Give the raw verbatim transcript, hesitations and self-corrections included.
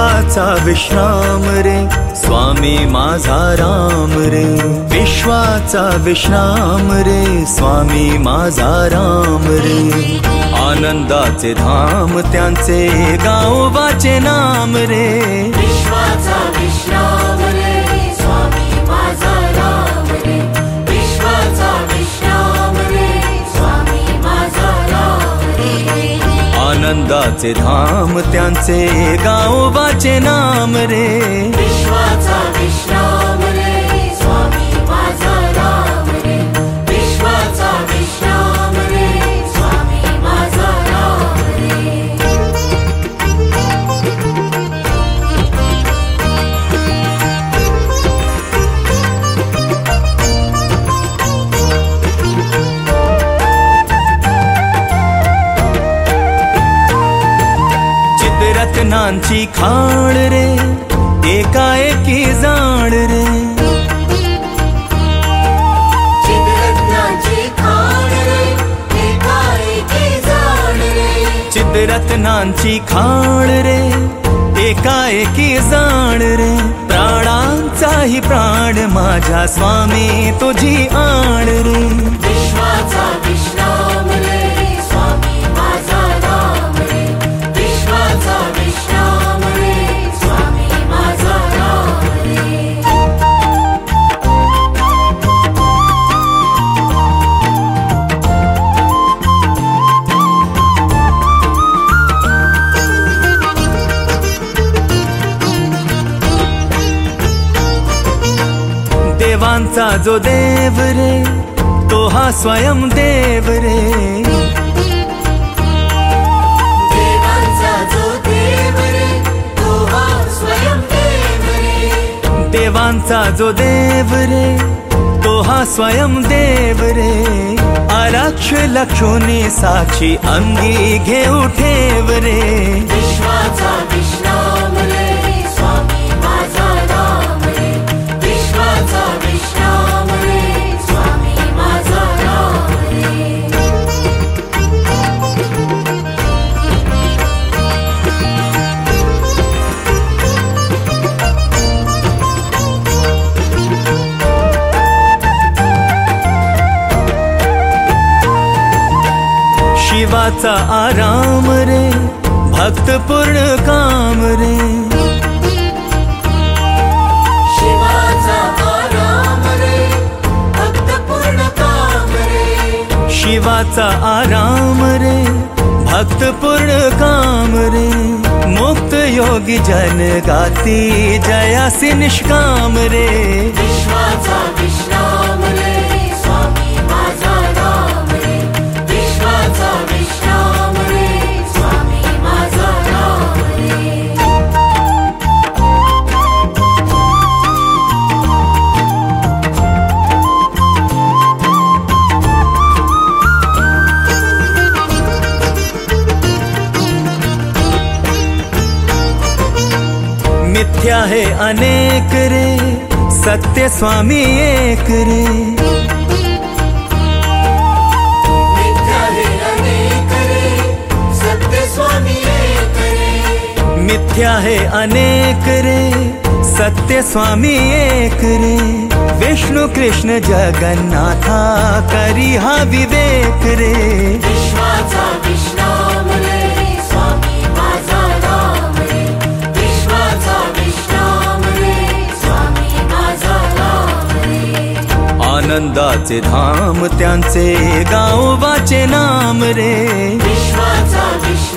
विश्वाचा विश्राम रे स्वामी माझा राम रे, विश्वाचा विश्राम रे स्वामी माझा राम रे। आनंदाचे धाम त्यांचे गावोबाचे नाम रे, विश्वाचा विश्राम रे स्वामी माझा राम रे, विश्वाचा विश्राम रे स्वामी माझा राम रे। आनंदाचे धाम त्यांचे गावोबाचे नाम रे, विश्वाचा विश्राम रे स्वामी माझा राम रे, विश्वाचा विश्राम रे स्वामी माझा राम रे। रत्नांची खाण रे एकाएकी जाण रे, चिदरत्नांची खाण रे एकाएकी जाण रे, चिदरत्नांची खाण रे एकाएकी जाण रे। प्राणांचाही प्राण माझ्या स्वामी तुझी आण रे, विश्वाचा विश्राम रे स्वामी माझा राम रे, विश्वाचा विश्राम रे स्वामी माझा राम रे। देवांचा जो देव रे तो हा स्वयं देव रे, देवांचा जो देव रे तो हा स्वयं देव रे, देवांचा जो देव रे तो हा स्वयं देव रे। अलक्ष लक्षोनी साक्षी अंगी घेऊ ठेव रे, विश्वाचा विश्राम रे स्वामी माझा राम रे, विश्वाचा विश्राम रे स्वामी माझा राम रे। शिवाचा आराम रे भक्त पूर्ण काम रे, शिवाचा आराम रे भक्त पूर्ण काम रे, शिवाचा आराम रे भक्त पूर्ण काम रे। मुक्त योगी जन गाती जयासी निष्काम रे, विश्वाचा विश्राम रे स्वामी माझा राम रे, विश्वाचा विश्राम रे स्वामी माझा राम रे। मिथ्या है अनेक रे सत्य स्वामी एक रे, मिथ्या है अनेक रे सत्य स्वामी एक रे, मिथ्या है अनेक रे सत्य स्वामी एक रे। विष्णु कृष्ण जगन्नाथा करी हा विवेक रे, विश्वाचा विश्राम रे स्वामी माझा राम रे, विश्वाचा विश्राम रे स्वामी माझा राम रे। आनंदाचे धाम त्यांचे गावोबाचे नाम रे, विश्वाचा विश्राम